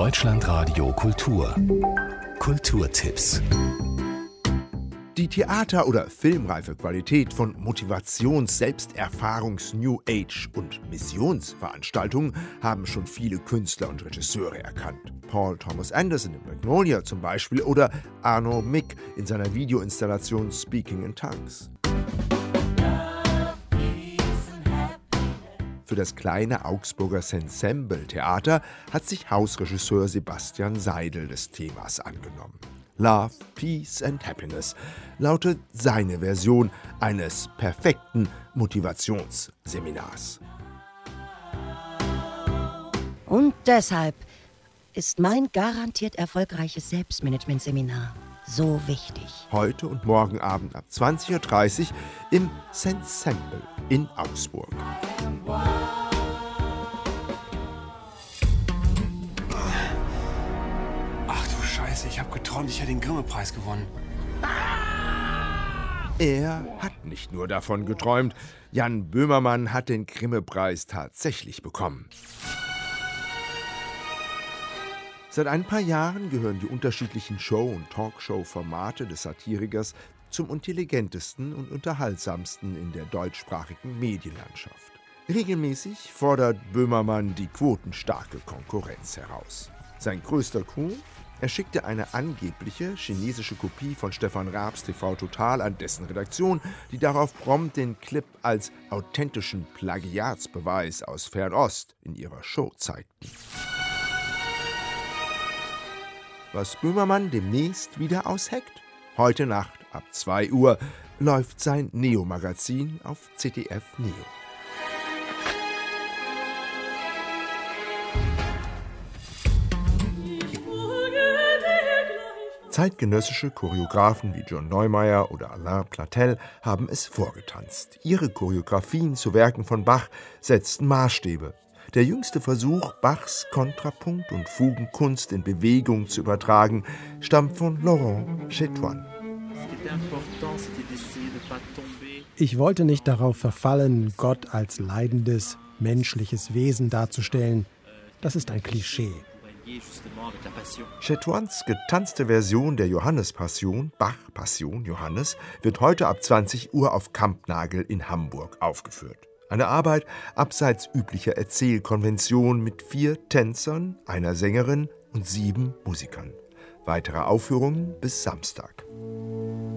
Deutschlandradio Kultur. Kulturtipps. Die Theater- oder filmreife Qualität von Motivations-, Selbsterfahrungs-, New Age- und Missionsveranstaltungen haben schon viele Künstler und Regisseure erkannt. Paul Thomas Anderson in Magnolia zum Beispiel oder Arno Mick in seiner Videoinstallation Speaking in Tongues. Für das kleine Augsburger Ensemble-Theater hat sich Hausregisseur Sebastian Seidel des Themas angenommen. Love, Peace and Happiness lautet seine Version eines perfekten Motivationsseminars. Und deshalb ist mein garantiert erfolgreiches Selbstmanagement-Seminar so wichtig. Heute und morgen Abend ab 20:30 Uhr im Ensemble in Augsburg. Ach du Scheiße, ich habe geträumt, ich hätte den Grimme-Preis gewonnen. Er hat nicht nur davon geträumt, Jan Böhmermann hat den Grimme-Preis tatsächlich bekommen. Seit ein paar Jahren gehören die unterschiedlichen Show- und Talkshow-Formate des Satirikers zum intelligentesten und unterhaltsamsten in der deutschsprachigen Medienlandschaft. Regelmäßig fordert Böhmermann die quotenstarke Konkurrenz heraus. Sein größter Coup? Er schickte eine angebliche chinesische Kopie von Stefan Raabs TV Total an dessen Redaktion, die darauf prompt den Clip als authentischen Plagiatsbeweis aus Fernost in ihrer Show zeigten. Was Böhmermann demnächst wieder ausheckt? Heute Nacht ab 2 Uhr läuft sein Neo-Magazin auf ZDF Neo. Zeitgenössische Choreografen wie John Neumeier oder Alain Platel haben es vorgetanzt. Ihre Choreografien zu Werken von Bach setzten Maßstäbe. Der jüngste Versuch, Bachs Kontrapunkt- und Fugenkunst in Bewegung zu übertragen, stammt von Laurent Chétoine. Ich wollte nicht darauf verfallen, Gott als leidendes, menschliches Wesen darzustellen. Das ist ein Klischee. Chétoines getanzte Version der Johannespassion, Bach-Passion Johannes, wird heute ab 20 Uhr auf Kampnagel in Hamburg aufgeführt. Eine Arbeit abseits üblicher Erzählkonvention mit 4 Tänzern, einer Sängerin und 7 Musikern. Weitere Aufführungen bis Samstag.